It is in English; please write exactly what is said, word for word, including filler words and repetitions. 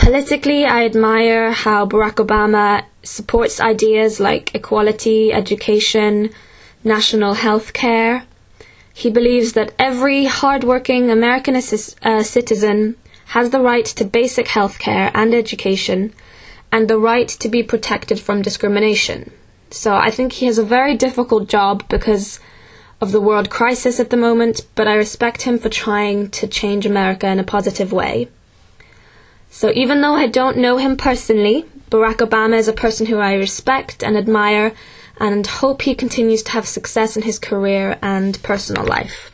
Politically, I admire how Barack Obama supports ideas like equality, education, national health care. He believes that every hard-working American assist, uh, citizen has the right to basic health care and education, and the right to be protected from discrimination. So I think he has a very difficult job because of the world crisis at the moment, but I respect him for trying to change America in a positive way. So even though I don't know him personally, Barack Obama is a person who I respect and admire and hope he continues to have success in his career and personal life.